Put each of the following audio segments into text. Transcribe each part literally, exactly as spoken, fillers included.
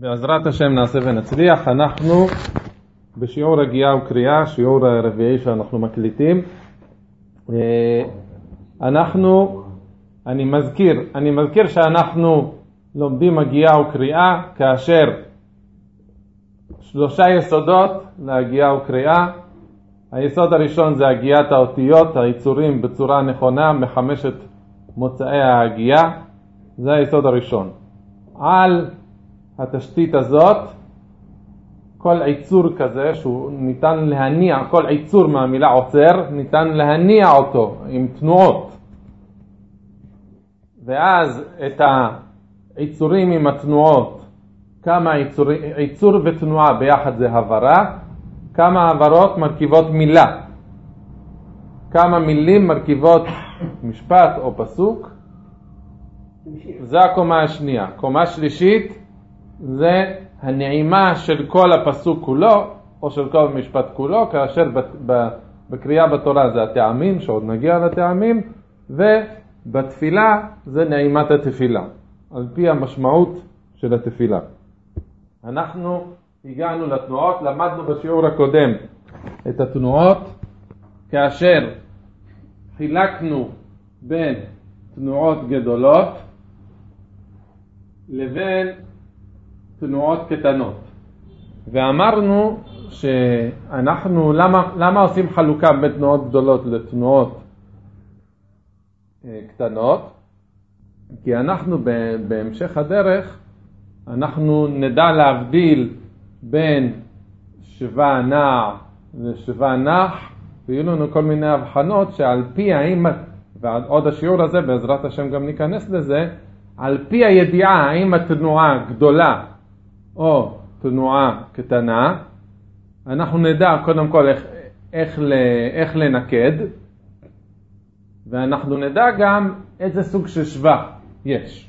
בעזרת השם נעשה ונצליח. אנחנו בשיעור הגיעה וקריאה, שיעור הרביעי שאנחנו מקליטים. אנחנו, אני מזכיר, אני מזכיר שאנחנו לומדים הגיעה וקריאה כאשר שלושה יסודות להגיעה וקריאה. היסוד הראשון זה הגיעת האותיות, היצורים בצורה נכונה מחמשת מוצאי ההגיעה. זה היסוד הראשון. על התשתית הזאת, כל עיצור כזה שהוא ניתן להניע, כל עיצור מהמילה עוצר, ניתן להניע אותו עם תנועות. ואז את העיצורים עם התנועות, כמה עיצור, עיצור ותנועה ביחד זה הברה, כמה הברות מרכיבות מילה, כמה מילים מרכיבות משפט או פסוק. זה הקומה השנייה. קומה שלישית זה הנעימה של כל הפסוק כולו או של כל משפט כולו, כאשר בקריאה בתורה זה הטעמים, שעוד נגיע לטעמים, ובתפילה זה נעימת התפילה על פי המשמעות של התפילה. אנחנו הגענו לתנועות, למדנו בשיעור הקודם את התנועות כאשר חילקנו בין תנועות גדולות לבין תנועות קטנות, ואמרנו שאנחנו למה, למה עושים חלוקה בין תנועות גדולות לתנועות קטנות? כי אנחנו בהמשך הדרך אנחנו נדע להבדיל בין שווה נע לשווה נח, ויהיו לנו כל מיני הבחנות שעל פי האם, ועוד השיעור הזה בעזרת השם גם ניכנס לזה, על פי הידיעה האם התנועה גדולה או תנועה קטנה, אנחנו נדע קודם כל איך, איך, איך לנקד, ואנחנו נדע גם איזה סוג של שווה יש.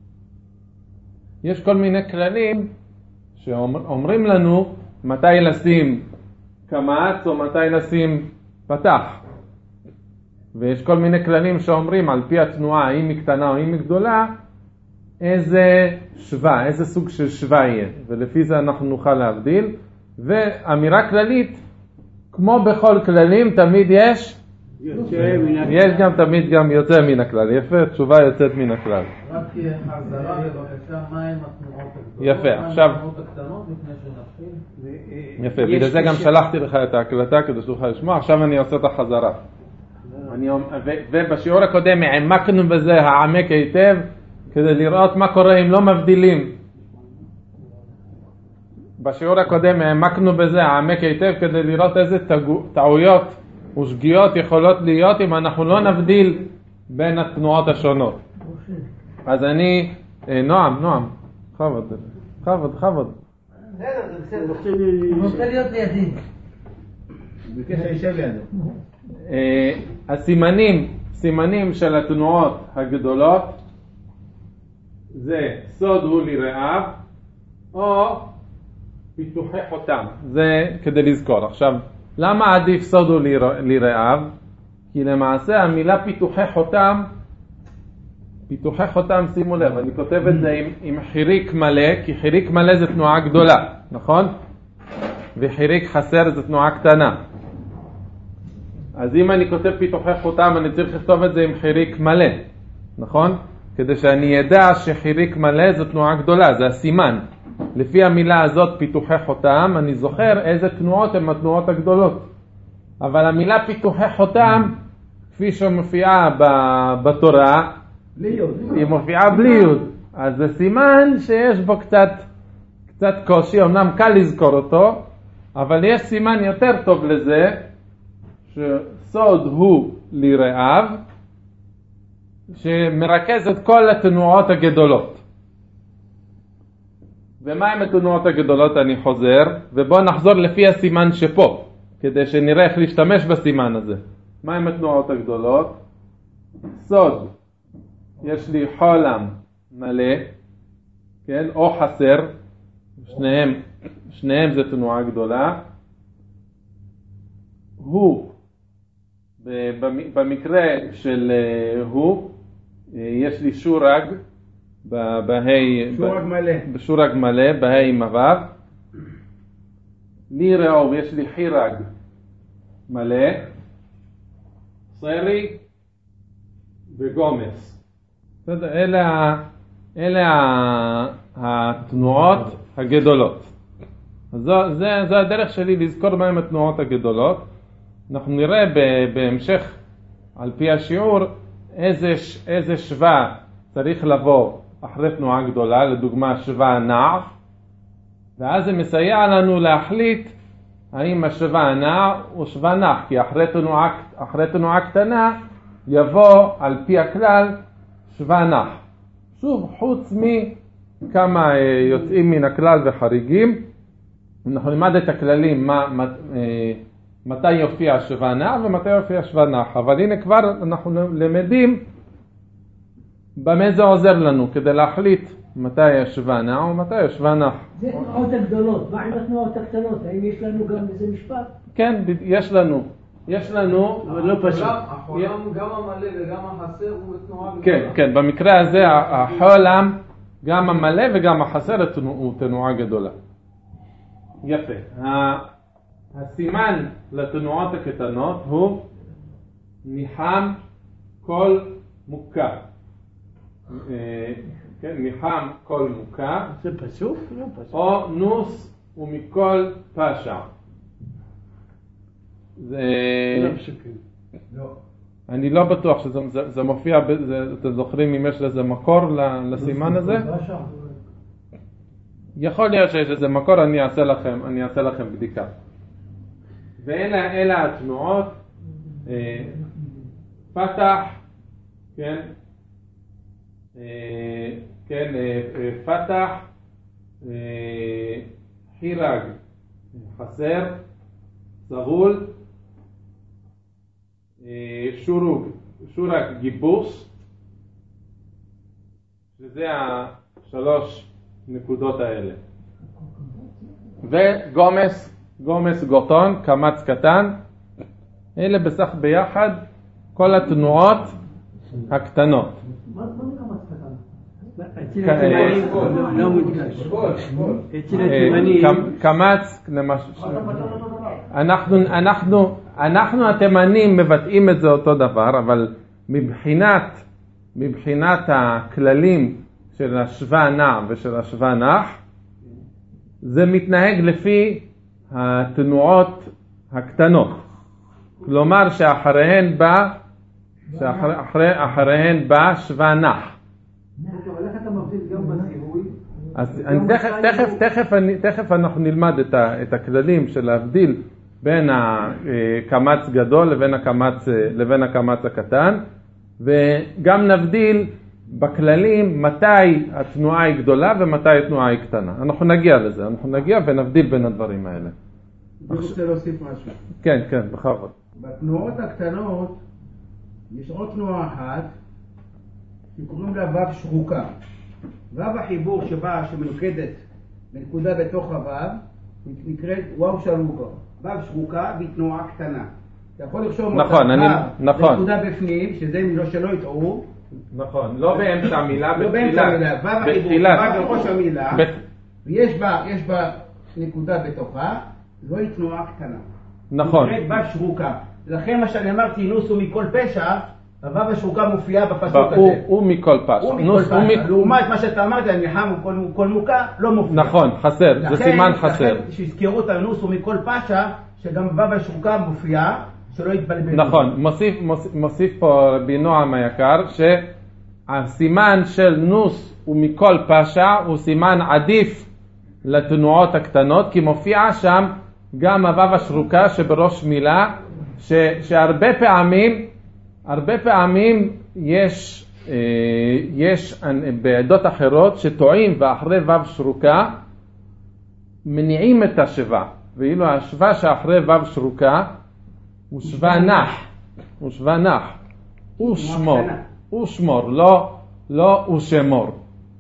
יש כל מיני כללים שאומרים לנו מתי לשים קמץ או מתי לשים פתח. ויש כל מיני כללים שאומרים על פי התנועה, האם היא קטנה או האם היא גדולה, איזה שווה, איזה סוג של שווה יהיה. ולפי זה אנחנו נוכל להבדיל. ואמירה כללית, כמו בכל כללים, תמיד יש, יש גם תמיד גם יוצא מן הכלל. יפה, תשובה יוצאת מן הכלל. רק חזרה בבקשה, מה עם התנועות הגדולות? יפה, עכשיו... מה עם התנועות הקטנות לפני שנתחיל? יפה, בגלל זה גם שלחתי לך את ההקלטה כדי שתוכל לשמוע. עכשיו אני עושה את החזרה. ובשיעור הקודם העמקנו בזה, העמק היטב, כדי לראות מה קורה אם לא מבדילים. בשיעור הקודם העמקנו בזה, העמק היטב, כדי לראות איזה טעויות ושגיאות יכולות להיות אם אנחנו לא נבדיל בין התנועות השונות. אז אני, נועם, נועם, חבוד, חבוד, חבוד. הוא רוצה להיות לידי. בקשר יישב לידו. הסימנים, סימנים של התנועות הגדולות, זה סוד הוא לרעב או פיתוחי חותם. זה כדי לזכור. עכשיו, למה עדיף סוד הוא לרעב? כי למעשה המילה פיתוחי חותם, פיתוחי חותם, שימו לב, אני כותב את זה עם, עם חיריק מלא, כי חיריק מלא זה תנועה גדולה, נכון? וחיריק חסר זה תנועה קטנה. אז אם אני כותב פיתוחי חותם, אני צריך לכתוב את זה עם חיריק מלא, נכון? כדי שאני ידע שחיריק מלא זו תנועה גדולה, זה הסימן. לפי המילה הזאת פיתוחי חותם, אני זוכר איזה תנועות הן התנועות הגדולות. אבל המילה פיתוחי חותם, כפי שמופיעה בתורה, היא מופיעה בלי יוד. אז זה סימן שיש בו קצת, קצת קושי, אמנם קל לזכור אותו, אבל יש סימן יותר טוב לזה, שסוד הוא לרעב, שמרכז את כל התנועות הגדולות. ומה עם התנועות הגדולות? אני חוזר, ובואו נחזור לפי הסימן שפה, כדי שנראה איך להשתמש בסימן הזה. מה עם התנועות הגדולות? סוד, יש לי חולם מלא, כן? או חסר, שניהם, שניהם זה תנועה גדולה. הוא, במקרה של הוא, יש לי שורג, בהי, שורג מלא. בשורג מלא, בהי עם הוו. לי ראוב, יש לי חירג מלא, סרי וגומס. בסדר, אלה, אלה התנועות הגדולות. אז זו, זה, זה הדרך שלי לזכור מהם התנועות הגדולות. אנחנו נראה בהמשך, על פי השיעור, איזה, איזה שווה צריך לבוא אחרי תנועה גדולה, לדוגמה שווה נע, ואז זה מסייע לנו להחליט האם השווה הנע או שווה נח, כי אחרי תנועה, אחרי תנועה קטנה יבוא על פי הכלל שווה נח. שוב, חוץ מכמה יוצאים מן הכלל וחריגים, אנחנו נלמד את הכללים, מה, מה, מתי יופיע שווה נע ומתי יופיע שווה נח. אבל הנה כבר אנחנו למדים במה זה עוזר לנו כדי להחליט מתי השווה נע ומתי השווה נח. זה תנועות הגדולות, מה עם התנועות הקטנות? האם יש לנו גם איזה משפט? כן, יש לנו. יש לנו, אבל לא פשוט. החולם גם המלא וגם החסר הוא תנועה גדולה. כן, כן, במקרה הזה החולם גם המלא וגם החסר הוא תנועה גדולה. יפה. הסימן לתנועות הקטנות הוא ניחם כל מוקע. כן, ניחם כל מוקע. זה פסוק? לא פסוק. או נוס ומכל פשע. זה... לא פסוקים. לא. אני לא בטוח שזה זה, זה מופיע, זה, אתם זוכרים אם יש לזה מקור לסימן הזה? יכול להיות שיש לזה מקור, אני אעשה לכם, אני אעשה לכם בדיקה. ואלה אלה התנועות, אה, פתח, כן, אה, כן, אה, אה, פתח, אה, חירג, חסר, סרול, אה, שורוג, שורק גיבוס, שזה השלוש נקודות האלה. וגומס, גומס גוטון, קמץ קטן, אלה בסך ביחד כל התנועות הקטנות. מה זה קמץ קטן? אצל התימנים לא מודגש. אצל התימנים... קמץ, למשל, אנחנו, אנחנו, אנחנו התימנים מבטאים את זה אותו דבר, אבל מבחינת, מבחינת הכללים של השווה נע ושל השווה נח, זה מתנהג לפי התנועות הקטנות. כלומר שאחריהן בא, שאחריהן בא שווה נח. אבל איך אתה מבדיל גם בזיהוי? אז אני תכף, תכף, תכף, אני, תכף אנחנו נלמד את, ה, את הכללים של להבדיל בין הקמץ גדול לבין הקמץ, לבין הקמץ הקטן, וגם נבדיל בכללים מתי התנועה היא גדולה ומתי התנועה היא קטנה. אנחנו נגיע לזה, אנחנו נגיע ונבדיל בין הדברים האלה. אני רוצה להוסיף משהו. כן, כן, בכבוד. בתנועות הקטנות יש עוד תנועה אחת שקוראים לה וו שרוקה. וו החיבור שבה, שמנוקדת בנקודה בתוך הוו, נקראת וו שרוקה. וו שרוקה היא תנועה קטנה. אתה יכול לרשום נכון, אותה אני, נכון. בנקודה בפנים, שזה לא שלא יטעו. נכון, לא באמצע המילה, לא באמצע המילה, וו החיבור שבה בראש המילה, ויש בה, יש בה נקודה בתוכה, זוהי תנועה קטנה. נכון. נקראת וו שרוקה. לכן מה שאני אמרתי, נוסו מכל פשע, הוו השרוקה מופיעה בפסוק הזה. הוא מכל פשע. הוא מכל פשע. לעומת מה שאתה אמרת, ניחם כל מוקע, לא מופיע. נכון, חסר, זה סימן חסר. לכן שהזכירו את הנוסו מכל פשע, שגם וו השרוקה מופיעה, שלא יתבלבלו. נכון, מוסיף, מוסיף פה רבי נועם היקר, שהסימן של נוס ומכל פשע הוא סימן עדיף לתנועות הקטנות, כי מופיע שם גם הוו השרוקה שבראש מילה, ש, שהרבה פעמים, הרבה פעמים יש, אה, יש בעדות אחרות שטועים ואחרי וו שרוקה מניעים את השווה, ואילו השווה שאחרי וו שרוקה הוא שווה נח, הוא שווה נח, הוא שמור, הוא שמור, לא, לא הוא שמור.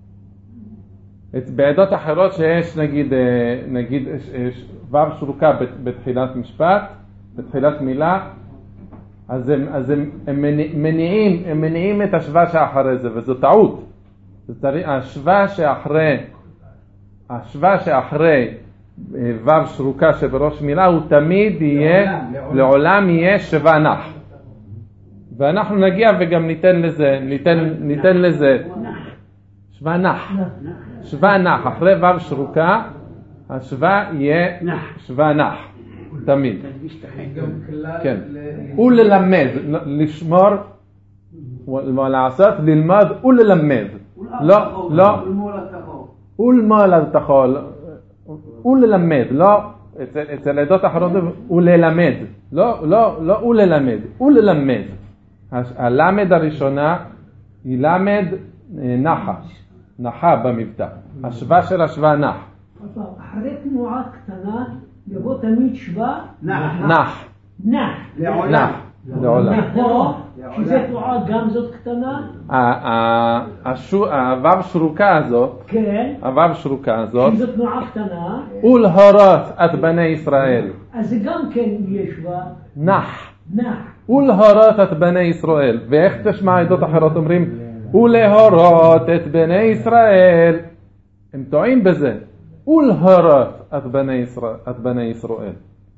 את בעדות אחרות שיש נגיד, נגיד וו שרוקה בתחילת משפט, בתחילת מילה, אז הם, אז הם, הם מניעים, הם מניעים את השווה שאחרי זה, וזו טעות. זה צריך, השווה שאחרי, השווה שאחרי וו שרוקה שבראש מילה הוא תמיד יהיה, לעולם, לעולם יהיה שווה נח. ואנחנו נגיע וגם ניתן לזה, ניתן, ניתן לזה שווה נח. שווה נח, אחרי וו שרוקה, השווה יהיה שווה נח. תמיד. כן. וללמד, לשמור, לעשות, ללמוד וללמד. לא, לא. ולמול התחול. וללמד, לא, אצל עדות אחרות, וללמד. לא, לא, לא וללמד, וללמד. הלמד הראשונה היא למד נחה, נחה במבטא. השווה של השווה נח. אחרי תנועה קטנה יבוא תמיד שווה נח. נח. לעולם. לעולם. שזה תנועה גם זאת קטנה? הוו שרוקה הזאת, כן. הוו שרוקה הזאת, שזו תנועה קטנה. ולהורות את בני ישראל. אז זה גם כן יש בה נח. נח. ולהורות את בני ישראל. ואיך תשמע עדות אחרות אומרים ולהורות את בני ישראל. הם טועים בזה. ולהורות את בני ישראל. את בני ישראל.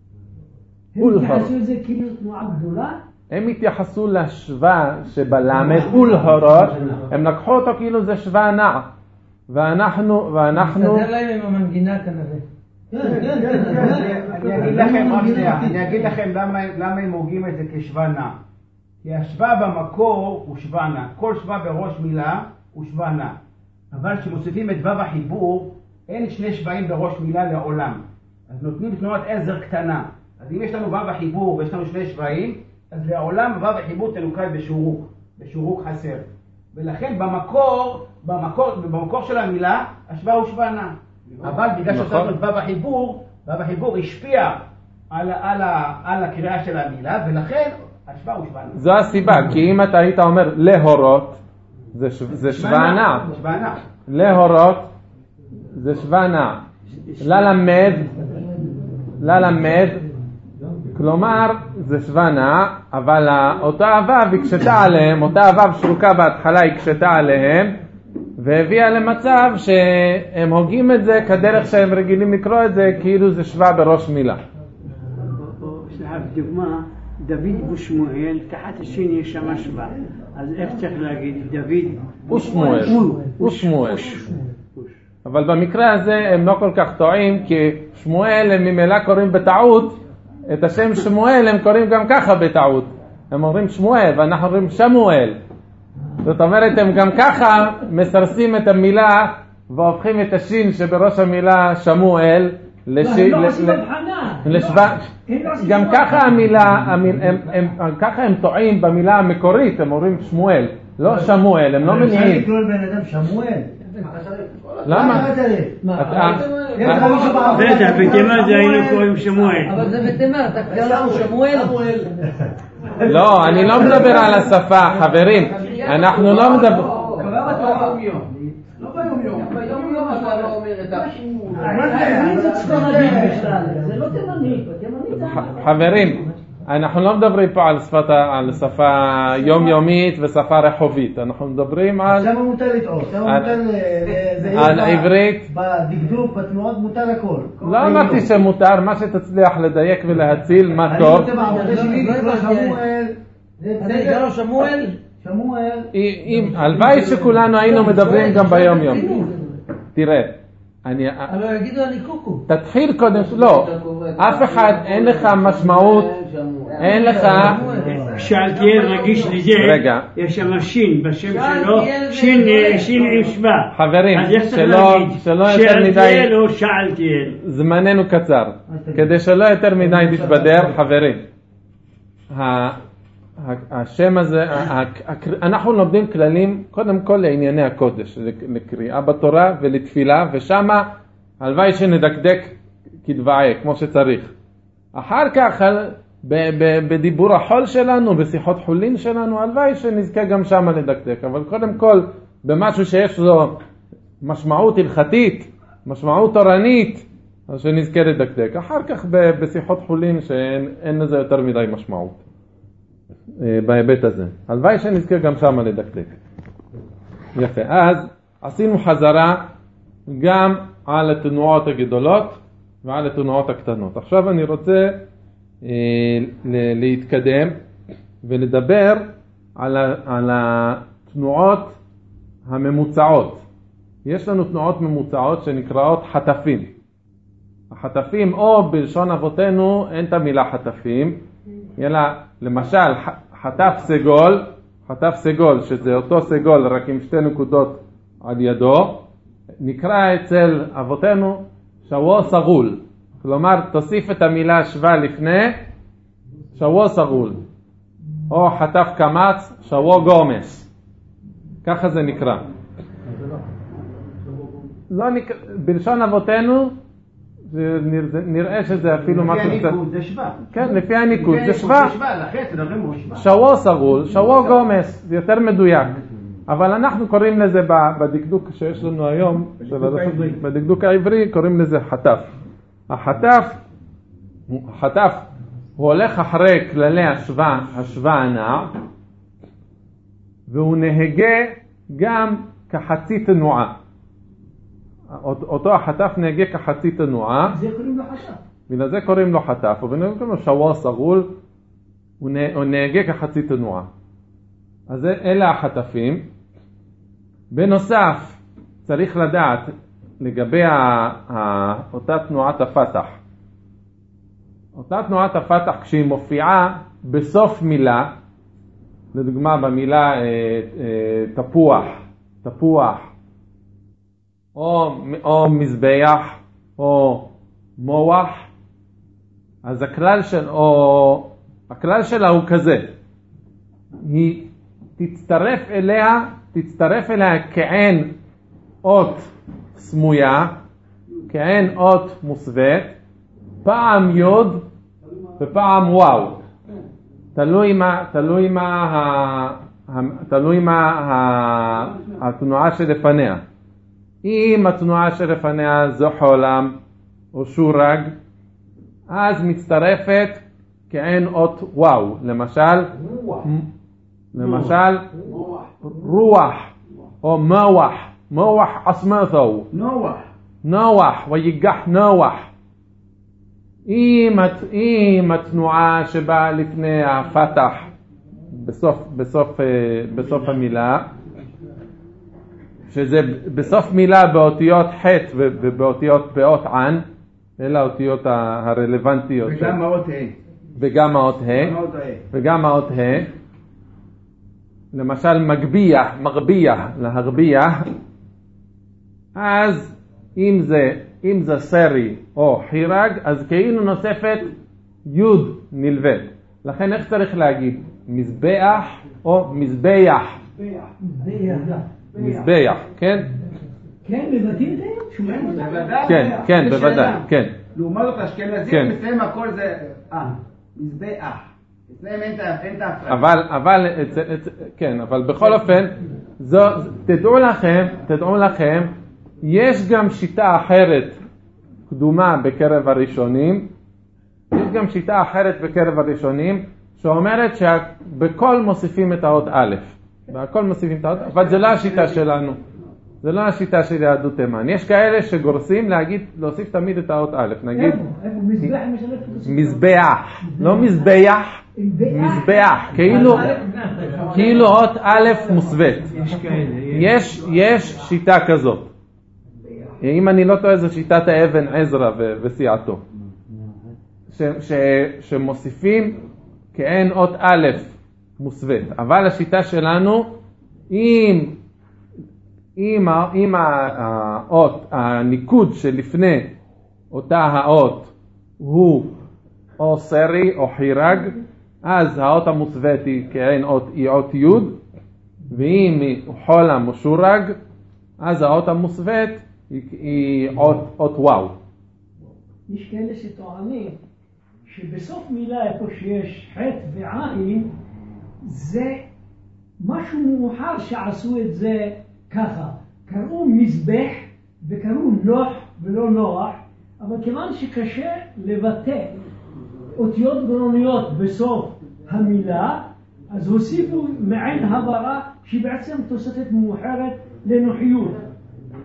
הם התייחסו לזה כאילו תנועה גדולה? הם התייחסו לשווה שבלמד ולהורות, הם לקחו אותו כאילו זה שווה נע. ואנחנו, ואנחנו... תסדר להם עם המנגינה כנראה. אני אגיד לכם רק שנייה, אני אגיד לכם למה הם הוגים את זה כשווה נע. כי השווה במקור הוא שווה נע. כל שווה בראש מילה הוא שווה נע. אבל כשמוסיפים את וו החיבור, אין שני שוואים בראש מילה לעולם. אז נותנים תנועת עזר קטנה. אז אם יש לנו וו החיבור ויש לנו שני שוואים, אז לעולם וו החיבור תנוקד בשורוק, בשורוק חסר. ולכן במקור, במקור, במקור של המילה, השווה הוא שווה נע. אבל בגלל שעשינו את וו החיבור, וו החיבור השפיע על, על, על הקריאה של המילה, ולכן השווה הוא שווה נע. זו הסיבה, כי אם אתה היית אומר להורות, זה, ש... זה שווה נע. שווה נע. להורות, זה שווה נע. ללמד, ללמד, כלומר זה שווה נע, אבל אותה הוו הקשתה עליהם, אותה הוו שרוקה בהתחלה הקשתה עליהם, והביאה למצב שהם הוגים את זה כדרך שהם רגילים לקרוא את זה, כאילו זה שווה בראש מילה. סליחה, בדוגמה, דוד ושמואל, תחת השני יש שם שווה. אז איך צריך להגיד? דוד ושמואל. ושמואל. אבל במקרה הזה הם לא כל כך טועים, כי שמואל הם ממילא קוראים בטעות, את השם שמואל הם קוראים גם ככה בטעות. הם אומרים שמואל ואנחנו אומרים שמואל. זאת אומרת הם גם ככה מסרסים את המילה והופכים את השין שבראש המילה שמואל לשווה. גם ככה המילה, ככה הם טועים במילה המקורית, הם אומרים שמואל, לא שמואל, הם לא מניעים. אפשר לקרוא לבן אדם שמואל? למה? בטח, בתימן זה היינו קוראים שמואל. אבל זה בתימן, אתה קרא לנו שמואל? לא, אני לא מדבר על השפה, חברים. אנחנו לא מדבר... קרא בתורה יום. לא ביום יום. ביום יום אתה לא אומר את זה לא תימני. חברים, אנחנו לא מדברים פה על שפה יומיומית ושפה רחובית. אנחנו מדברים על... שם מותר לטעות, שם מותר... על עברית. בדקדוק, בתנועות מותר הכל. לא אמרתי שמותר, מה שתצליח לדייק ולהציל, מה טוב. אני רוצה בעבודה שלי לקרוא שמואל. זה נקרא שמואל? שמואל. הלוואי שכולנו היינו מדברים גם ביום יום. תראה. אני... אבל יגידו אני קוקו. תתחיל קודם, לא, אף אחד, אין לך משמעות, אין לך... שאלתיאל רגיש לזה, רגע. יש שם שין בשם שלו, שין, שין עם שווה. חברים, שלא, שלא יותר מדי... שאלתיאל או שאלתיאל. זמננו קצר, כדי שלא יותר מדי תתבדר, חברים. השם הזה, אנחנו לומדים כללים קודם כל לענייני הקודש, לקריאה בתורה ולתפילה, ושמה הלוואי שנדקדק כדבעי, כמו שצריך. אחר כך בדיבור החול שלנו, בשיחות חולין שלנו, הלוואי שנזכה גם שמה לדקדק, אבל קודם כל במשהו שיש לו משמעות הלכתית, משמעות תורנית, אז שנזכה לדקדק. אחר כך בשיחות חולין שאין לזה יותר מדי משמעות. בהיבט הזה. הלוואי שנזכר גם שם לדקדק. יפה. אז עשינו חזרה גם על התנועות הגדולות ועל התנועות הקטנות. עכשיו אני רוצה אה, להתקדם ולדבר על, ה, על התנועות הממוצעות. יש לנו תנועות ממוצעות שנקראות חטפים. החטפים, או בלשון אבותינו אין את המילה חטפים, אלא למשל חטף סגול, חטף סגול שזה אותו סגול רק עם שתי נקודות על ידו, נקרא אצל אבותינו שבוע סגול. כלומר תוסיף את המילה שווה לפני שבוע סגול. או חטף קמץ, שבוע גומס. ככה זה נקרא. לא נקרא, בלשון אבותינו נראה שזה אפילו משהו לפי הניקוד זה שווה. כן, לפי הניקוד זה שווה. שווה, שבוע סגול, שבוע גומס, זה יותר מדויק. אבל אנחנו קוראים לזה בדקדוק שיש לנו היום, בדקדוק העברי קוראים לזה חטף. החטף, החטף הוא הולך אחרי כללי השווה, השווה הנע, והוא נהגה גם כחצי תנועה. אותו החטף נהגה כחצי תנועה. זה קוראים לו חטף. בגלל זה קוראים לו חטף, ובגלל קוראים לו שבוע סגול, הוא נהגה כחצי תנועה. אז אלה החטפים. בנוסף, צריך לדעת לגבי אותה תנועת הפתח. אותה תנועת הפתח כשהיא מופיעה בסוף מילה, לדוגמה במילה אה, אה, תפוח, תפוח, או, או מזבח, או מוח, אז הכלל של, או, הכלל שלה הוא כזה, היא תצטרף אליה, תצטרף אליה כעין אות סמויה, כעין אות מוסווית, פעם יוד ופעם וואו. תלוי מה, תלוי מה, תלוי מה התנועה שלפניה. אם התנועה שלפניה זו חולם או שורג, אז מצטרפת כעין אות וואו. למשל, למשל, רוח או מוח, מוח עסמתו. נוח. נוח, ויגח נוח. אם, אם התנועה שבאה לפני הפתח בסוף, בסוף, בסוף המילה, שזה בסוף מילה באותיות ח' ובאותיות באות ען, אלה האותיות הרלוונטיות. וגם האות ה'. וגם האות ה'. וגם האות ה'. למשל מגביה, מגביה, להרביע. אז אם זה, אם זה סרי או חירג, אז כאילו נוספת יוד נלווית. לכן איך צריך להגיד? מזבח או מזבח? מזבח, כן? כן, בבתים זה? שומעים אותה? כן, כן, בוודאי, כן. לעומת זאת אשכנזים, אצלם הכל זה, אה, מזבח. אצלם אין את ההפרעה. אבל, אבל, כן, אבל בכל אופן, תדעו לכם, תדעו לכם, יש גם שיטה אחרת קדומה בקרב הראשונים, יש גם שיטה אחרת בקרב הראשונים, שאומרת שבכל מוסיפים את האות א', בכל מוסיפים את האות, אבל זה לא השיטה שלנו, זה לא השיטה של יהדות תימן. יש כאלה שגורסים להגיד, להוסיף תמיד את האות א', נגיד, מזבח, לא מזבח, מזבח, כאילו, כאילו אות א' מוסווית. יש, יש שיטה כזאת. אם אני לא טועה, זו שיטת האבן עזרא וסיעתו. ש, ש, שמוסיפים כאין אות א' מוסווית. אבל השיטה שלנו, אם, אם, אם האות, הניקוד שלפני אותה האות הוא או סרי או חירג, אז האות המוסווית היא כאין אות, היא אות יוד, ואם היא חולם או שורג, אז האות המוסווית היא אות, אות וואו. יש כאלה שטוענים שבסוף מילה איפה שיש חטא ועין, זה משהו מאוחר שעשו את זה ככה. קראו מזבח וקראו נוח ולא נוח, אבל כיוון שקשה לבטא אותיות גרוניות בסוף המילה, אז הוסיפו מעין הברה שהיא בעצם תוספת מאוחרת לנוחיות.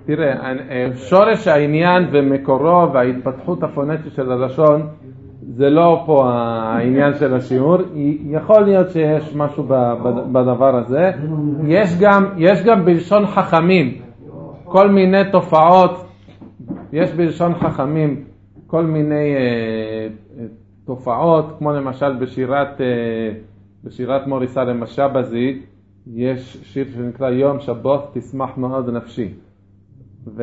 תראה, שורש העניין ומקורו וההתפתחות הפונטית של הלשון, זה לא פה העניין של השיעור. יכול להיות שיש משהו בדבר הזה. יש גם, יש גם בלשון חכמים כל מיני תופעות, יש בלשון חכמים כל מיני uh, תופעות, כמו למשל בשירת, uh, בשירת מוריסה למשבזי, יש שיר שנקרא יום שבות תשמח מאוד נפשי. ו,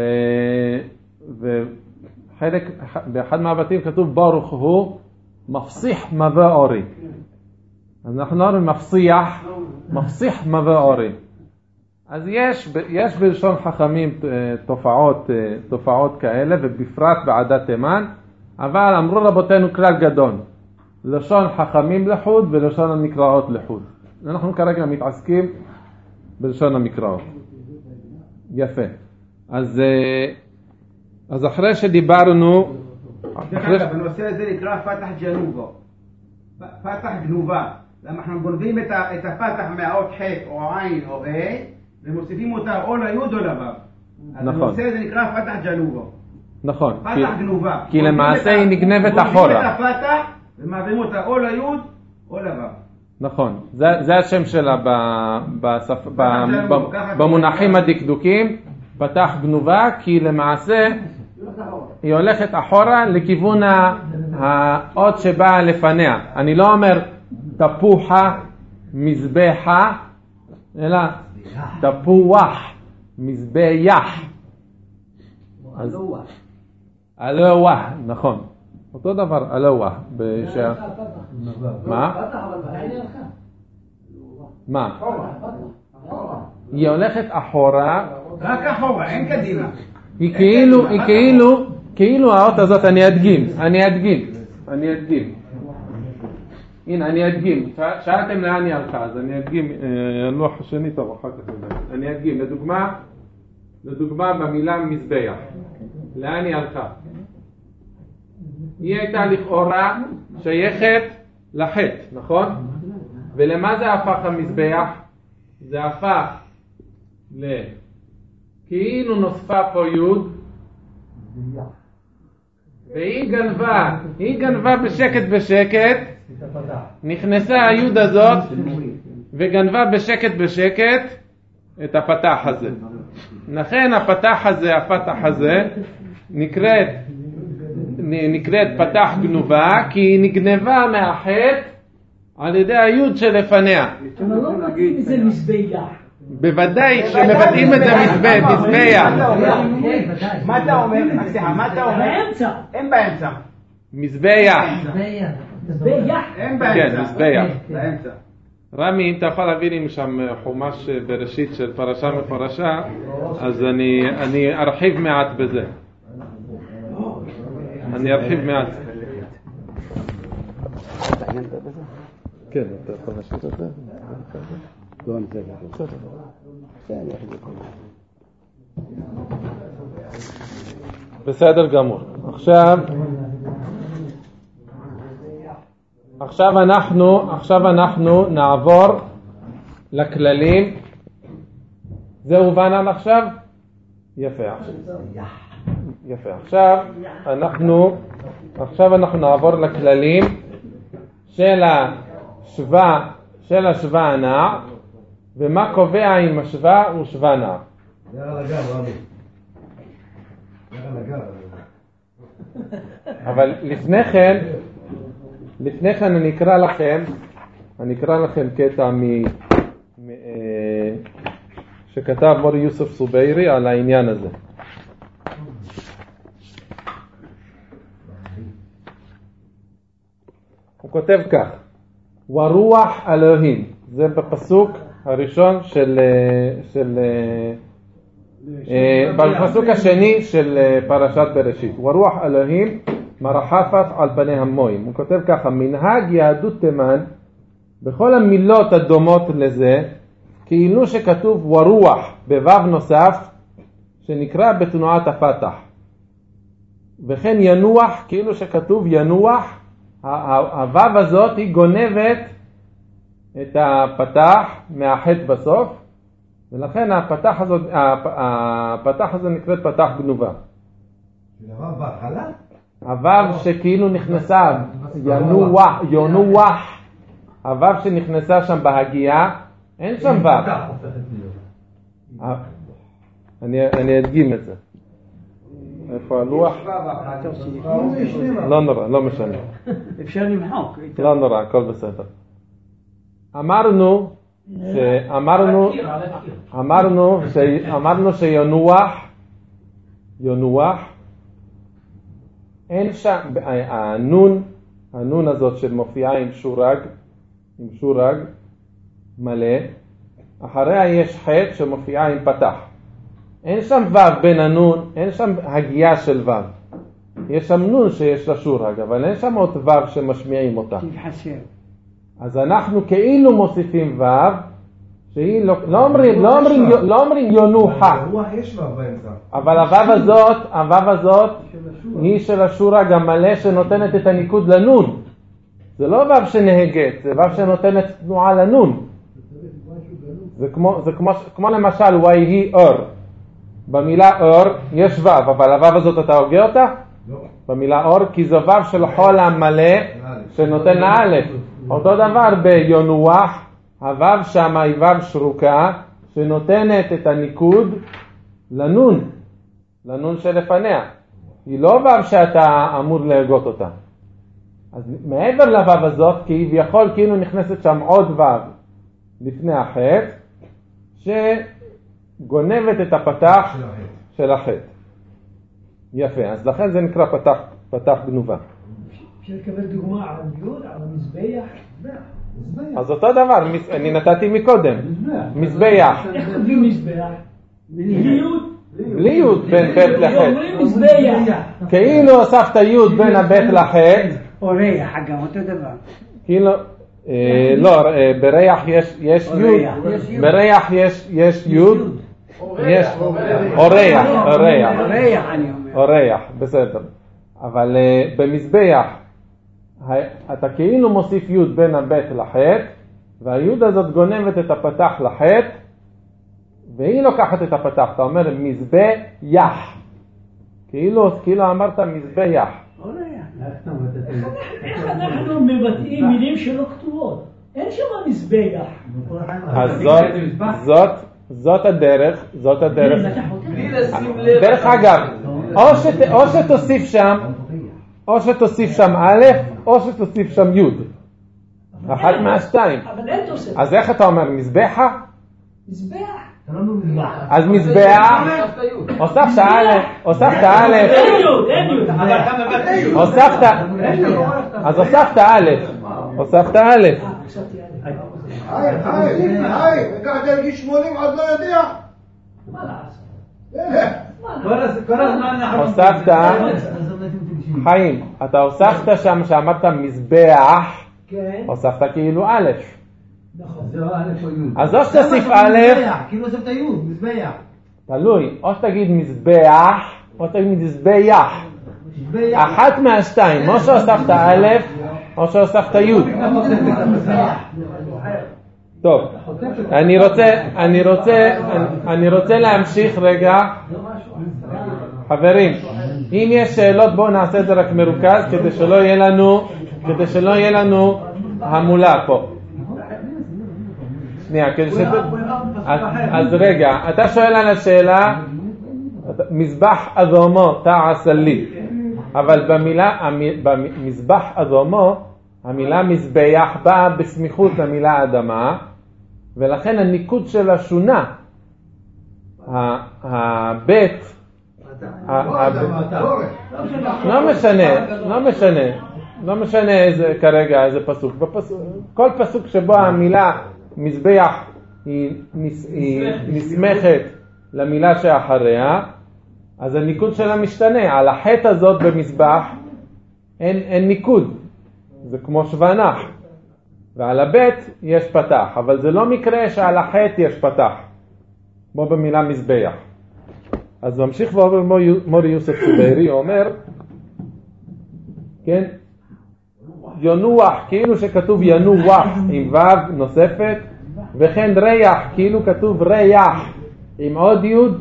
וחלק, באחד מהבתים כתוב ברוך הוא מפסיח מבוא אורי. אז אנחנו אומרים מפסיח, מפסיח מבוא אורי. אז יש, יש בלשון חכמים תופעות, תופעות כאלה, ובפרט בעדת תימן, אבל אמרו רבותינו כלל גדול, לשון חכמים לחוד ולשון המקראות לחוד. אנחנו כרגע מתעסקים בלשון המקראות. יפה. אז, אז אחרי שדיברנו, אחרי... בנושא הזה נקרא פתח ג'נובה, פתח גנובה. למה אנחנו גונבים את, ה, את הפתח מהאות ח' או עין או ה' ומוסיפים אותה או ליוד או לבב. אז נכון. הנושא הזה נקרא פתח ג'נובה. נכון. פתח כי, גנובה. כי למעשה היא נגנבת אחורה. גונבים את הפתח ומעבירים אותה או ליוד או לבב. נכון. זה, זה השם שלה ב, בספ, ב, ב, ב, במונחים הדקדוקים. פתח גנובה, כי למעשה היא הולכת אחורה לכיוון האות שבאה לפניה. אני לא אומר תפוחה, מזבחה, אלא תפוח, מזבח. אלוה, נכון. אותו דבר, אלוה. מה? מה? היא הולכת אחורה. רק אחורה, אין קדימה. היא כאילו, היא כאילו, כאילו האות הזאת, אני אדגים, אני אדגים, אני אדגים. הנה, אני אדגים. שאלתם לאן היא הלכה, אז אני אדגים, הלוח השני טוב, אחר כך נדע. אני אדגים, לדוגמה, לדוגמה במילה מזבח. לאן היא הלכה? היא הייתה לכאורה שייכת לחטא, נכון? ולמה זה הפך המזבח? זה הפך ל... כאילו נוספה פה יוד, והיא גנבה, היא גנבה בשקט בשקט, נכנסה היוד הזאת וגנבה בשקט בשקט את הפתח הזה. לכן הפתח הזה, הפתח הזה נקראת, נקראת פתח גנובה, כי היא נגנבה מהחטא על ידי היוד שלפניה. אבל לא מבטאים את זה מזבח. בוודאי שמבטאים את זה מזבח, מזבח. מה אתה אומר? מה אתה אומר? באמצע. אין באמצע. מזבח. מזבח. אין באמצע. כן, מזבח. באמצע. רמי, אם אתה יכול להביא לי משם חומש בראשית של פרשה מפרשה, אז אני, אני ארחיב מעט בזה. אני ארחיב מעט. כן, אתה יכול להשאיר את זה? לא, אני בסדר גמור. עכשיו עכשיו אנחנו עכשיו אנחנו נעבור לכללים. זה הובן עד עכשיו? יפה. יפה. עכשיו אנחנו עכשיו אנחנו נעבור לכללים של השווה של השווה הנע, ומה קובע אם השווה הוא שווה נע. זה על הגב, רבי. זה על הגב. אבל לפני כן, לפני כן אני אקרא לכם, אני אקרא לכם קטע מ, מ שכתב מורי יוסף סוביירי על העניין הזה. הוא כותב כך: ורוח אלוהים, זה בפסוק הראשון של, של בפסוק השני של פרשת בראשית. ורוח אלוהים מרחפת על פני המוים. הוא כותב ככה: מנהג יהדות תימן בכל המילות הדומות לזה, כאילו שכתוב ורוח בוו נוסף שנקרא בתנועת הפתח, וכן ינוח כאילו שכתוב ינוח. הוו הזאת היא גונבת את הפתח מהחטא בסוף, ולכן הפתח הזאת, הפתח הזה נקראת פתח גנובה. הוו בהתחלה? הוו שכאילו נכנסה, ינוח, ינוח, הוו שנכנסה שם בהגיעה, אין שם וו. אני, אני אדגים את זה. איפה הלוח? לא נורא, לא משנה. אפשר למחוק. לא נורא, הכל בסדר. אמרנו, שאמרנו, אמרנו, שאמרנו שינוח, ינוח, אין שם, הנון, הנון הזאת שמופיעה עם שורג, עם שורג מלא, אחריה יש חטא שמופיעה עם פתח. אין שם וו בין הנון, אין שם הגיעה של וו. יש שם נון שיש לה שורג, אבל אין שם עוד וו שמשמיעים אותה. אז אנחנו כאילו מוסיפים וו, שהיא לא, לא אומרים, לא אומרים, לא אומרים יונוחה. ברוח יש וו באמצע. אבל הוו הזאת, הוו הזאת, היא של השורג המלא שנותנת את הניקוד לנון. זה לא וו שנהגת, זה וו שנותנת תנועה לנון. זה כמו, זה כמו, כמו למשל, וואי היא אור. במילה אור יש וו, אבל הוו הזאת אתה הוגה אותה? לא. במילה אור, כי זו וו של חול המלא שנותן לאלף. אותו דבר ביונוח, הוו שם היא וו שרוקה שנותנת את הניקוד לנון, לנון שלפניה. היא לא וו שאתה אמור להגות אותה. אז מעבר לוו הזאת, כביכול כאילו נכנסת שם עוד וו לפני החטא, שגונבת את הפתח של החטא. יפה, אז לכן זה נקרא פתח, פתח גנובה. אפשר לקבל דוגמה על הדיון, על המזבח? אז אותו דבר, אני נתתי מקודם, מזבח. איך כותבים מזבח? ליוד? בלי יוד בין בית לחטא. אומרים מזבח. כאילו הוספת יוד בין הבית לחטא. אורח, גם אותו דבר. כאילו, לא, בריח יש יוד, בריח יש יוד, יש אורח, אורח, אורח אני אומר. אורח, בסדר. אבל במזבח, אתה כאילו מוסיף יוד בין הבית לחטא, והיוד הזאת גונבת את הפתח לחטא, והיא לוקחת את הפתח, אתה אומר מזבח, כאילו, כאילו אמרת מזבח. איך אנחנו מבטאים מילים שלא כתובות? אין שם מזבח. אז זאת, זאת, זאת הדרך, זאת הדרך. דרך אגב, או, שת, או שתוסיף שם, או שתוסיף שם א', או שתוסיף שם י'. אחת מהשתיים. אבל אין תוספת. אז איך אתה אומר, מזבחה? מזבח. אז מזבח, הוספת א', הוספת א', אין יוד, אין יוד. הוספת, אז הוספת א', הוספת א'. היי, היי, היי, הגעת לגיל שמונים עוד לא יודע? מה לעשות? כל הזמן אנחנו... הוספת, חיים, אתה הוספת שם שאמרת מזבח, כן. הוספת כאילו א'. נכון. זה לא א' או י'. אז או שתוסיף א', כאילו הוספת י', מזבח. תלוי, או שתגיד מזבח, או שתגיד מזבח. אחת מהשתיים, או שהוספת א', או שהוספת י'. טוב, אני רוצה, אני רוצה, אני רוצה להמשיך רגע. חברים, אם יש שאלות בואו נעשה את זה רק מרוכז, כדי שלא יהיה לנו, כדי שלא יהיה לנו המולה פה. שנייה, כדי ש... אז, אז רגע, אתה שואל על השאלה, מזבח אדומו תעשה לי, אבל במילה, במזבח אדומו, המילה מזבח באה בסמיכות למילה אדמה, ולכן הניקוד שלה שונה. הבית, לא משנה, לא משנה, לא משנה איזה כרגע, איזה פסוק. כל פסוק שבו המילה מזבח היא נסמכת למילה שאחריה, אז הניקוד שלה משתנה. על החטא הזאת במזבח אין, אין ניקוד, זה כמו שוונח, ועל הבית יש פתח, אבל זה לא מקרה שעל החטא יש פתח, כמו במילה מזבח. אז ממשיך ואומר מורי יוסף צוברי, הוא אומר, כן, ינוח, כאילו שכתוב ינוח עם ו' נוספת, וכן ריח, כאילו כתוב ריח עם עוד יוד.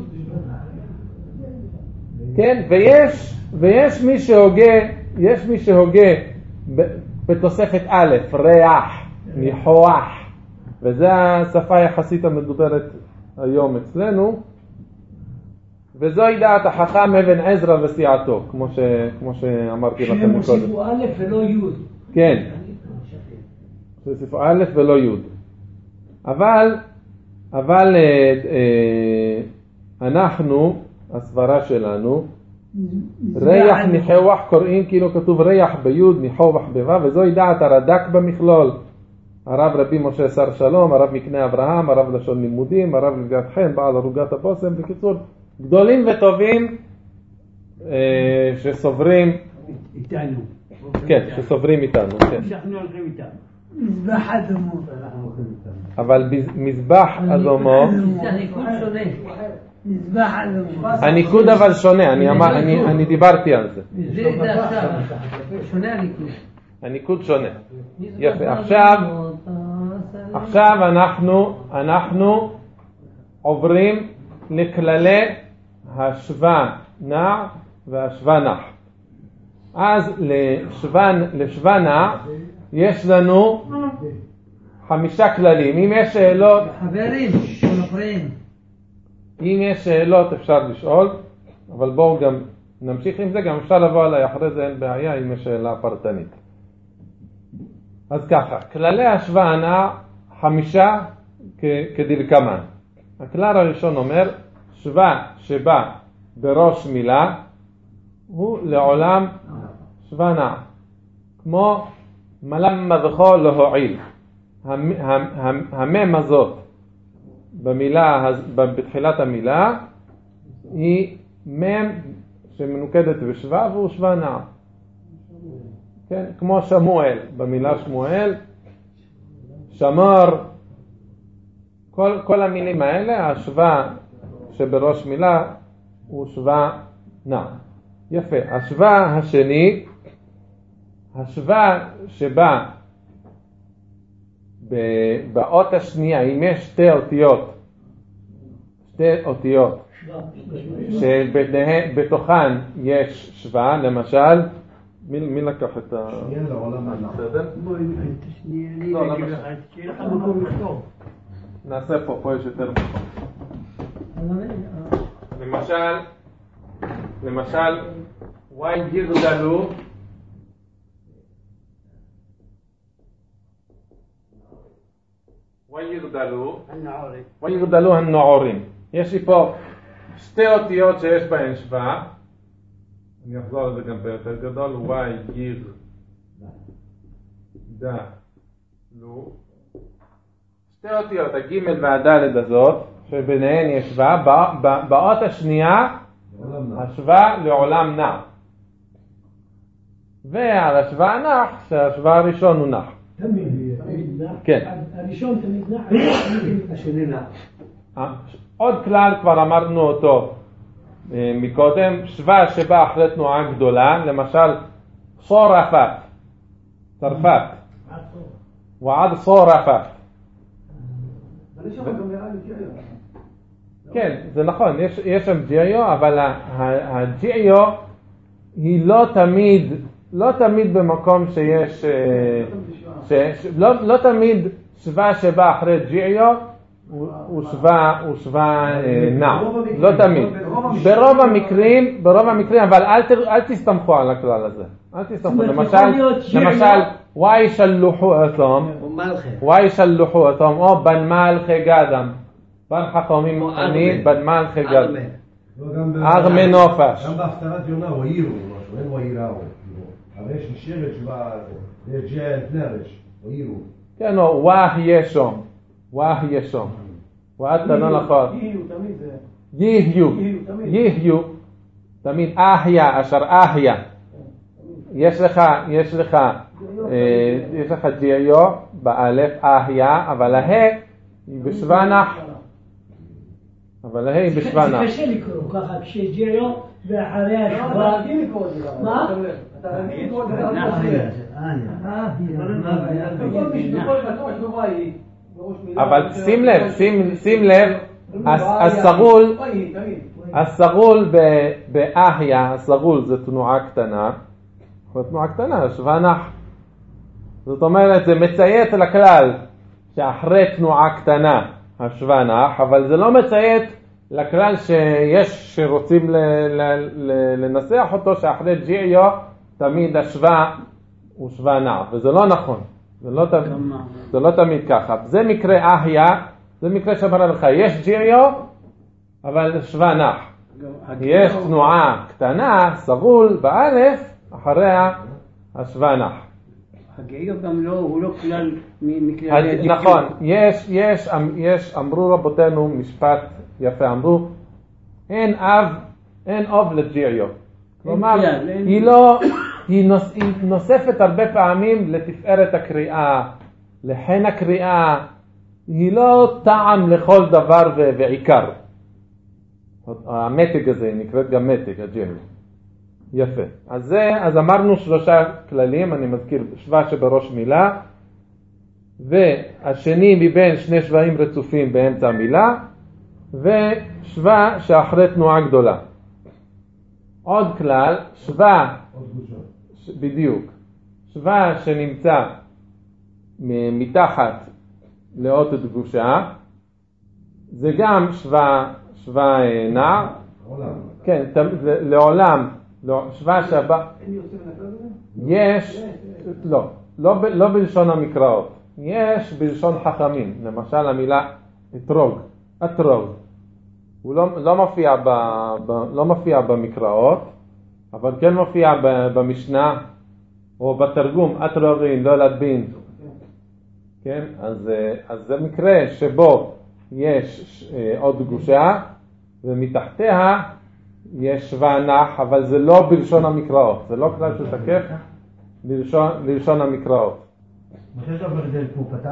כן, ויש, ויש מי שהוגה, יש מי שהוגה בתוספת א', ריח, ניחוח, וזה השפה היחסית המדוברת היום אצלנו, וזוהי דעת החכם אבן עזרא וסיעתו, כמו, ש, כמו שאמרתי לכם שהם קודם. הוסיפו א' ולא י'. כן, הוסיפו א' ולא י'. אבל, אבל אה, אה, אנחנו, הסברה שלנו, ריח ניחוח קוראים כאילו כתוב ריח ביוד ניחוח בו', וזוהי דעת הרד"ק במכלול, הרב רבי משה שר שלום, הרב מקנה אברהם, הרב לשון לימודים, הרב לגת חן, בעל ערוגת הבושם. בקיצור, גדולים וטובים אה, שסוברים איתנו. כן, שסוברים איתנו, כן. אנחנו הולכים איתנו. מזבח אדמו. אבל מזבח אדומו, זה ניקוד שונה. מזבח אדמו. הניקוד אבל שונה, אני, אמר, אני, אני דיברתי על זה. זה זה עכשיו. שונה הניקוד. הניקוד שונה. יפה, עכשיו, עכשיו אנחנו, אנחנו עוברים לכללי השווה נע והשווה נח. אז לשווה, לשווה נע יש לנו חמישה כללים. אם יש שאלות, חברים, מפריעים. אם יש שאלות אפשר לשאול, אבל בואו גם נמשיך עם זה, גם אפשר לבוא עליי אחרי זה, אין בעיה אם יש שאלה פרטנית. אז ככה, כללי השוואה נע חמישה כדלקמן. הכלל הראשון אומר, שווה שבא בראש מילה הוא לעולם שווה נע. כמו מלם מדחו להועיל. המם הזאת במילה, בתחילת המילה היא מם שמנוקדת בשווה והוא שווה נע. כן, כמו שמואל, במילה שמואל, שמר, כל, כל המילים האלה, השווה שבראש מילה הוא שווה נע. יפה. השווה השני, השווה שבא באות השנייה, אם יש שתי אותיות, שתי אותיות, שבתוכן יש שווה, למשל, מי, מי לקח את ה... שנייה לעולם הנח. בסדר? בואי, תשנייה לי, לא, להגיד למה? לך, שיהיה לך מקום לכתוב. נעשה פה, פה יש יותר מקום. למשל, למשל, וואי יגדלו, וואי יגדלו, הנעורים. וואי יגדלו הנעורים. יש לי פה שתי אותיות שיש בהן שווה, אני אחזור על זה גם ביותר גדול, וואי יגדלו, שתי אותיות, הגימל והדלת הזאת, שביניהן יש שווה, באות השנייה, השווה לעולם נח. ועל השווה הנח, שהשווה הראשון הוא נח. תמיד נח. כן. הראשון תמיד נח, השני נח. עוד כלל כבר אמרנו אותו מקודם, שווה שבא אחרי תנועה גדולה, למשל סורפת, צרפת, ועד סורפת. כן, זה נכון, יש, יש שם ג'יו, אבל הג'יו היא לא תמיד, לא תמיד במקום שיש, ש, ש, לא, לא תמיד שווה שבא אחרי ג'יו, הוא שווה, הוא שווה נע, לא תמיד. ברוב המקרים, ברוב המקרים, אבל אל, אל תסתמכו על הכלל הזה. אל תסתמכו, למשל, למשל, וואי שלוחו אתם, וואי שלוחו אתם, או בן מלכי גדם. בן חכמים אני, בן מלכי גדם. ארמי נופש. גם בהפטרת יונה הוא עירו, אין הוא עירה, אבל יש נשארת שבה, יש ג'ל פנרש, הוא עירו. כן, או ואה ישום. ואה ישום. ואה תנו לחוד. יהיו. יהיו. תמיד אהיה, אשר אהיה. יש לך, יש לך, יש לך ג'יו באלף אהיה, אבל הה היא בשווה נח. אבל הה היא בשווה נח. זה קשה לקרוא ככה, כשג'יו ואחריה שווה. מה? אתה רגיל לקרוא את זה. אה, בכל כתוב השווה היא אבל שים לב, שים, שים לב, הסגול, הסגול באחיה, הסגול זה תנועה קטנה, תנועה קטנה, שוונח. זאת אומרת, זה מציית לכלל שאחרי תנועה קטנה, השוונח, אבל זה לא מציית לכלל שיש שרוצים ל, ל, ל, לנסח אותו, שאחרי ג'יעיו תמיד השווה הוא שוונח, וזה לא נכון. זה לא, תמיד, זה לא תמיד ככה. זה מקרה אחיה, זה מקרה שאמר לך, יש ג'יעיו, אבל שוונח. יש תנועה קטנה, סגול, באלף, אחריה השוונח. הגאיו גם לא, הוא לא כלל מכלל הדיוק. נכון, יש, יש, יש, אמרו רבותינו משפט יפה, אמרו, אין אב, אין אוב לג'יעיו. כלומר, היא לא, היא, נוס, היא נוספת הרבה פעמים לתפארת הקריאה, לחן הקריאה, היא לא טעם לכל דבר ו- ועיקר. המתג הזה, נקראת גם מתג, הג'יעיו. יפה. אז זה, אז אמרנו שלושה כללים, אני מזכיר, שווה שבראש מילה, והשני מבין שני שבעים רצופים באמצע המילה, ושווה שאחרי תנועה גדולה. עוד כלל, שווה, ש... בדיוק, שווה שנמצא מתחת לאות דגושה, זה גם שווה, שווה נע, כן, זה לעולם, לא, שווה שבא, יש, לא, לא, לא בלשון המקראות, יש בלשון חכמים, למשל המילה אתרוג, אתרוג, הוא לא, לא, מופיע ב, ב, לא מופיע במקראות, אבל כן מופיע ב, במשנה, או בתרגום, אתרוגין, לא לדבין, כן, אז, אז זה מקרה שבו יש עוד גושה, ומתחתיה, יש שווה נח, אבל זה לא בלשון המקראות, זה לא כלל שתקף ללשון, ללשון המקראות. מתי אתה אומר את זה פה פתח?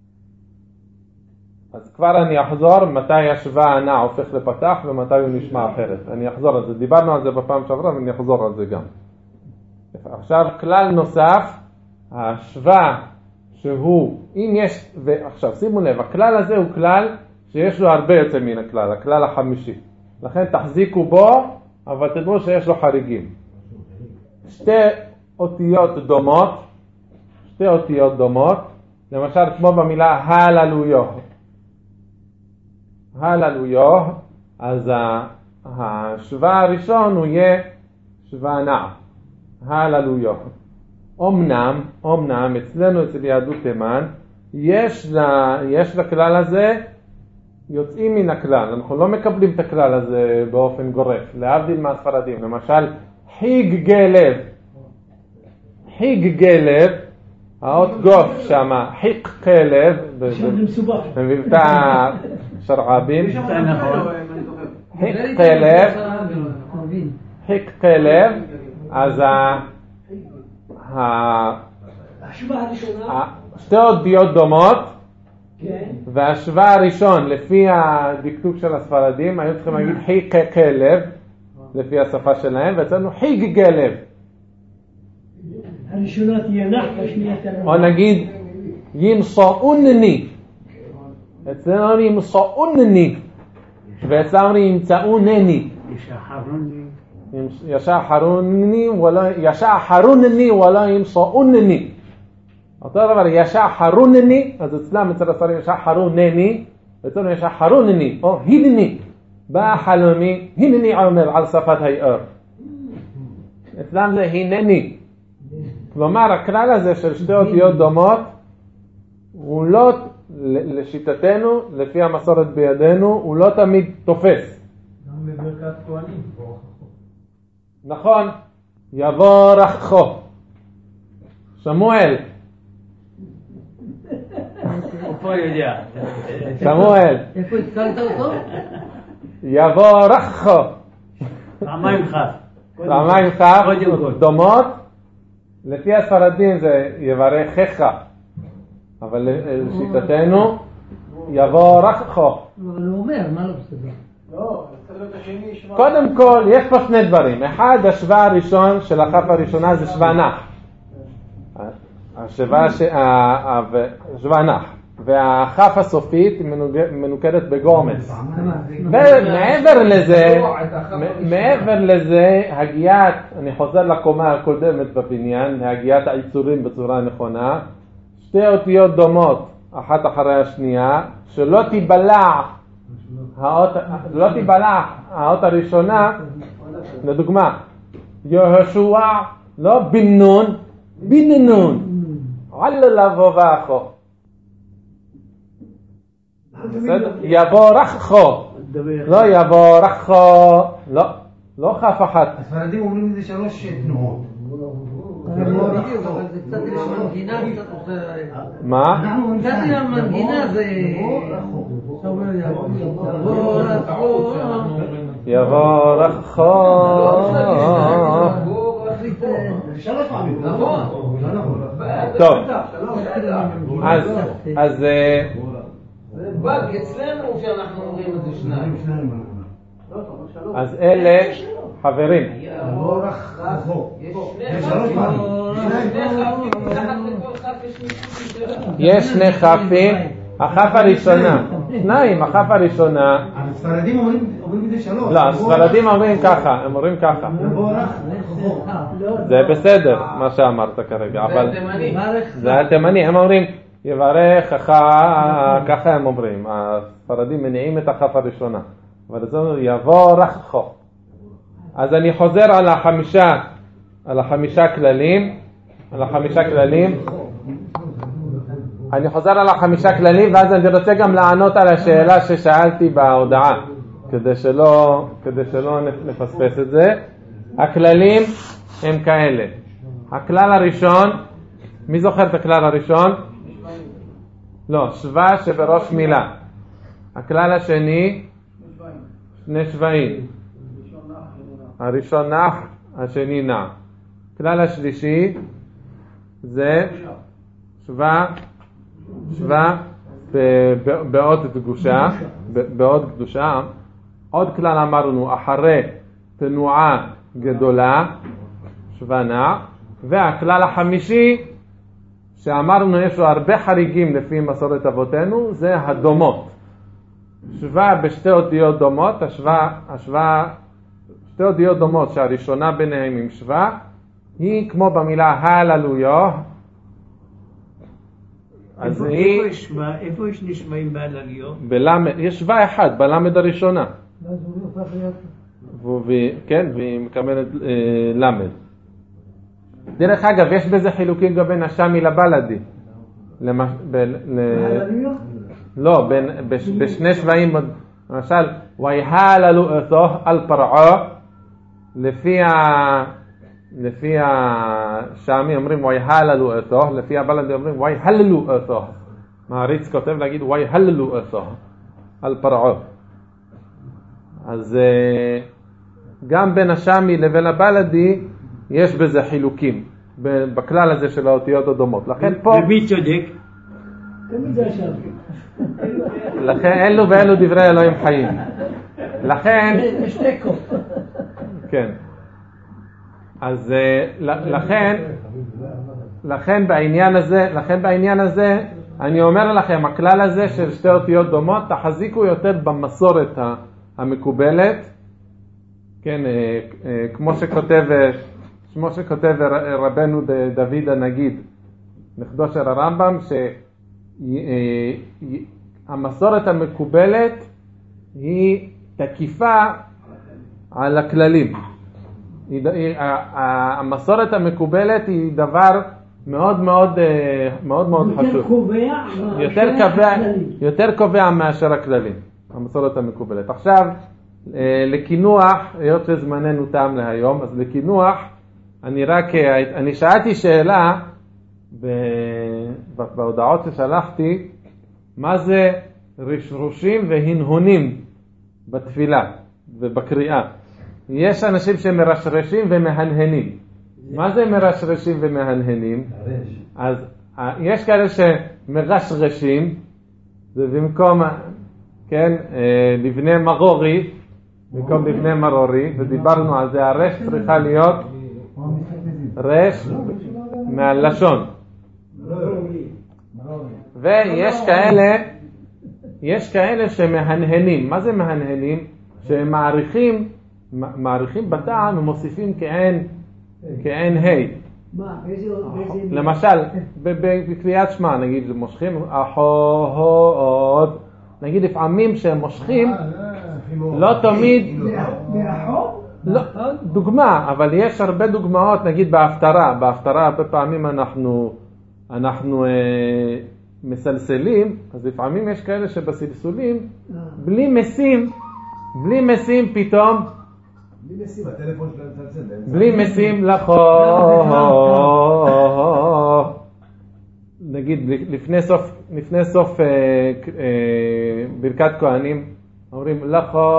אז כבר אני אחזור מתי השווה הנע הופך לפתח ומתי הוא נשמע אחרת. אני אחזור על זה, דיברנו על זה בפעם שעברה ואני אחזור על זה גם. עכשיו כלל נוסף, השווה שהוא, אם יש, ועכשיו שימו לב, הכלל הזה הוא כלל שיש לו הרבה יותר מן הכלל, הכלל החמישי. לכן תחזיקו בו, אבל תדעו שיש לו חריגים. שתי אותיות דומות, שתי אותיות דומות, למשל כמו במילה הללויו. הללויו, אז השווה הראשון הוא יהיה שווה נע. הללויו. אמנם, אמנם, אצלנו אצל יהדות תימן, יש, לה, יש לכלל הזה יוצאים מן הכלל, אנחנו לא מקבלים את הכלל הזה באופן גורף, להבדיל מהספרדים, למשל חיג גלב, חיג גלב, האות גוף שמה, חיג כלב, במבטא שרעבים, חיג כלב, חיג כלב, אז שתי אותיות דומות, והשווה הראשון לפי הדקדוק של הספרדים היו צריכים להגיד חיג כלב לפי השפה שלהם, ואצלנו חיג גלב. הראשונה תהיה נח והשנייה תהיה נח. או נגיד ימסעונני, אצלנו ימסעונני ואצלנו ימצאונני, ישחרונני ולא ימסעונני. אותו דבר, ישחרונני, אז אצלם אצל הספרים ישחרונני, אצלנו ישחרונני, או הנני, בא חלומי, הנני עומר על שפת היאור. אצלם זה הנני. כלומר, הכלל הזה של שתי אותיות דומות, הוא לא, לשיטתנו, לפי המסורת בידינו, הוא לא תמיד תופס. גם בברכת כהנים. נכון, יבורכו. שמואל. הוא פה יודע. שמואל. איפה התקלת אותו? יבורכו. פעמיים חף. פעמיים חף, דומות. לפי הספרדים זה יברכך. אבל לשיטתנו, יבורכו. אבל הוא אומר, מה לא בסדר? קודם כל, יש פה שני דברים. אחד, השווה הראשון של הכף הראשונה זה שווה נח. השווה ש... השווה נח. והכף הסופית מנוקדת בגומס. ומעבר לזה, מעבר לזה, הגיית, אני חוזר לקומה הקודמת בבניין, הגיית העיצורים בצורה נכונה, שתי אותיות דומות, אחת אחרי השנייה, שלא תיבלע האות, לא תיבלע האות הראשונה, לדוגמה, יהושע, לא בנון, בננון, עלה לבוא ואחו. יבורכו, לא יבורכו, לא, לא כף אחת. הספרדים אומרים את זה שלוש תנועות. מה? קצת המנגינה זה... יבורכו. טוב, אז זה בג אצלנו שאנחנו אומרים את זה שניים. אז אלה חברים, יש שני חפים, החף הראשונה, שניים, החף הראשונה, הספרדים אומרים את זה שלוש. לא, הספרדים אומרים ככה, הם אומרים ככה, זה בסדר מה שאמרת כרגע, אבל זה התימני, הם אומרים יברך, ככה הם אומרים, הספרדים מניעים את החף הראשונה, אבל זה אומר יבורכו. אז אני חוזר על החמישה, על החמישה כללים, על החמישה כללים, אני חוזר על החמישה כללים, ואז אני רוצה גם לענות על השאלה ששאלתי בהודעה, כדי שלא, כדי שלא נפספס את זה. הכללים הם כאלה. הכלל הראשון, מי זוכר את הכלל הראשון? לא, שווה שבראש מילה. הכלל השני, שני שבעים. הראשון נח, השני נע. הכלל השלישי זה שווה, שווה בעוד קדושה, בעוד קדושה. עוד כלל אמרנו, אחרי תנועה גדולה, שווה נע. והכלל החמישי, שאמרנו יש לו הרבה חריגים לפי מסורת אבותינו, זה הדומות. שווה בשתי אותיות דומות, השווה, השווה, שתי אותיות דומות שהראשונה ביניהם עם שווה, היא כמו במילה הללויה. אז היא... איפה יש נשמעים בהללויה? בלמד, יש שווה אחד, בלמד הראשונה. כן, והיא מקבלת למד. דרך אגב, יש בזה חילוקים גם בין השמי לבלדי. לא, בשני שבעים, למשל, ויהללו אותו על פרעה, לפי השמי אומרים ויהללו אותו, לפי הבלדי אומרים ויהללו אותו. מעריץ כותב להגיד ויהללו אותו על פרעה. אז גם בין השמי לבין הבלדי יש בזה חילוקים, בכלל הזה של האותיות הדומות. לכן פה... ומי צודק? תמיד זה השם. לכן אלו ואלו דברי אלוהים חיים. לכן... יש תיקו. כן. אז לכן, לכן בעניין הזה, לכן בעניין הזה, אני אומר לכם, הכלל הזה של שתי אותיות דומות, תחזיקו יותר במסורת המקובלת, כן, כמו שכותב, כמו שכותב רבנו דוד הנגיד, נכדו של הרמב"ם, שהמסורת המקובלת היא תקיפה על הכללים. המסורת המקובלת היא דבר מאוד מאוד מאוד מאוד חשוב. יותר קובע, יותר קובע מאשר הכללים. המסורת המקובלת. עכשיו לקינוח, היות שזמננו תם להיום, אז לקינוח אני רק, אני שאלתי שאלה בהודעות ששלחתי, מה זה רשרושים והנהונים בתפילה ובקריאה. יש אנשים שמרשרשים ומהנהנים. מה זה מרשרשים ומהנהנים? אז יש כאלה שמרשרשים, זה במקום, כן, לבני מרורי, במקום לבני מרורי, ודיברנו על זה, הרש צריכה להיות רש מהלשון. ויש כאלה, יש כאלה שמהנהנים. מה זה מהנהנים? שהם מעריכים, מעריכים בטעם ומוסיפים כעין, כעין ה'. מה, באיזה... למשל, בקריאת שמע, נגיד, מושכים אחוד, נגיד לפעמים שהם מושכים, לא תמיד, לא, דוגמה, אבל יש הרבה דוגמאות, נגיד בהפטרה, בהפטרה הרבה פעמים אנחנו, אנחנו אה, מסלסלים, אז לפעמים יש כאלה שבסלסולים, בלי מסים, בלי מסים פתאום, בלי משים, הטלפון שלהם מצלצל. בלי משים לחו, נגיד לפני סוף, לפני סוף אה, אה, ברכת כהנים, אומרים לחו,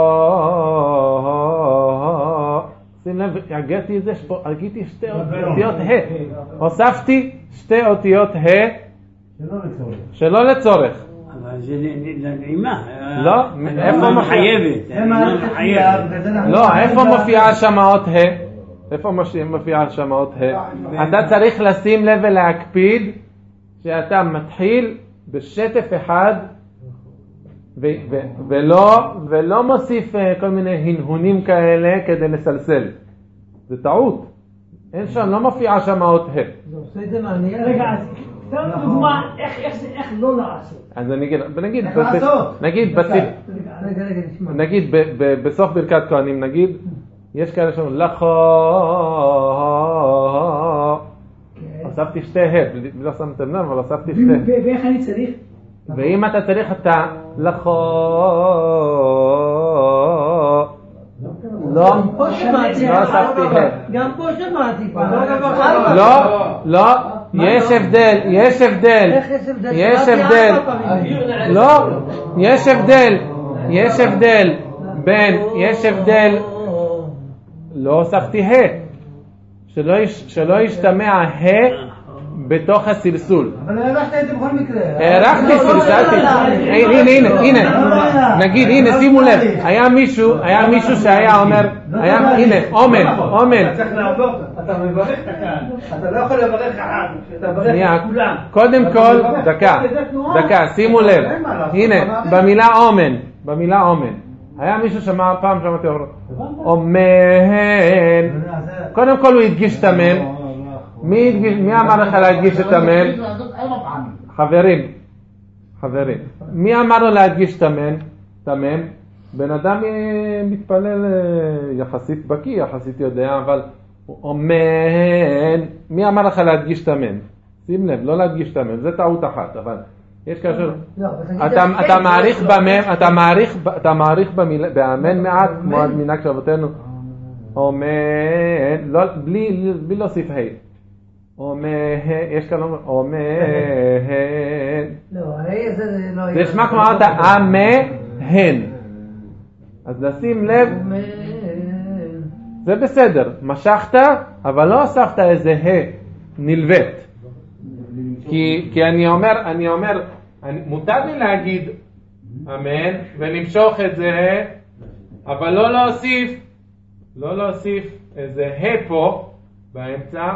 שים לב, הגעתי את זה, הגיתי שתי אותיות ה', הוספתי שתי אותיות ה' שלא לצורך. אבל זה לנעימה. לא, איפה מחייבת? לא, איפה מופיעה שם אות ה'? איפה מופיעה שם אות ה'? אתה צריך לשים לב ולהקפיד שאתה מתחיל בשטף אחד ו- ו- ולא, ולא מוסיף כל מיני הנהונים כאלה כדי לסלסל. זה טעות. אין שם, לא מופיעה שם אות ה'. זה עושה את זה מעניין. רגע, אז תן דוגמה איך, איך זה, איך לא לעשות. אז אני אגיד, נגיד, איך לעשות? נגיד, בסיל, רגע, רגע, נשמע. נגיד ב- ב- בסוף ברכת כהנים, נגיד, יש כאלה שאומרים לחו, הוספתי שתי ה', לא שמתם לב, אבל הוספתי שתי ה'. ואיך אני צריך? ואם אתה צריך אתה לחו, לא, גם פה שמעתי, לא הוספתי ה'. גם פה שמעתי פעם. לא, לא, יש הבדל, יש הבדל, איך יש הבדל? יש שמעתי הבדל, ארבע פעמים. לא, יש הבדל, יש הבדל בין, יש הבדל, לא הוספתי ה', שלא יש- שלא ישתמע ה' בתוך הסלסול. אבל הרווחת את זה בכל מקרה. הערכתי, סלסלתי. הנה, הנה, הנה. נגיד, הנה, שימו לב. היה מישהו, היה מישהו שהיה אומר, היה, הנה, אומן, אומן. צריך לעבור, אתה מברך את הקהל. אתה לא יכול לברך אחד, אתה מברך שנייה, את כולם. קודם כל, דקה, דקה, שימו לב. הנה, במילה אומן, במילה אומן. היה מישהו שמע, פעם שמעתי אומר, אומן. קודם כל הוא הדגיש את המם. מי הדגיש, מי אמר לך להדגיש את המם? חברים, חברים. מי אמר לו להדגיש את המם? את המם? בן אדם אה, מתפלל אה, יחסית בקי, יחסית יודע, אבל הוא אומן. מי אמר לך להדגיש את המם? שים לב, לא להדגיש את המם, זה טעות אחת, אבל יש כאשר אתה אתה מעריך במם, אתה מעריך אתה מעריך במילה באמן מעט כמו המנהג של אבותינו. אומן, לא בלי בלי להוסיף ה'. אומן, יש כאן אומן. לא, הרי זה לא... זה נשמע כמו אמרת אמן. אז לשים לב, זה בסדר, משכת, אבל לא הוספת איזה ה' נלווית. כי, כי אני אומר, אני אומר, אני, מותר לי להגיד אמן ולמשוך את זה, אבל לא להוסיף, לא להוסיף איזה ה' פה באמצע.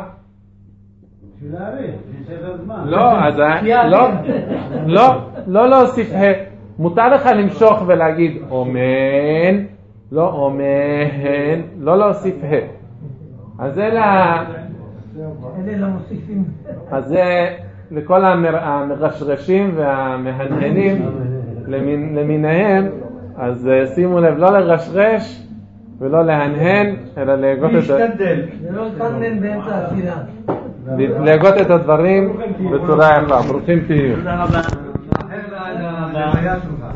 לא, אז לא, לא, לא להוסיף ה'. מותר לך למשוך ולהגיד אומן, לא אומן, לא להוסיף ה'. אז זה לה... אלה לא מוסיפים. אז זה לכל המר... המרשרשים והמהנהנים למין... למיניהם, אז שימו לב, לא לרשרש ולא להנהן, אלא להגות את, זה לא להתפנן באמצע התפילה. להגות את הדברים בצורה יפה. ברוכים תהיו. תודה רבה.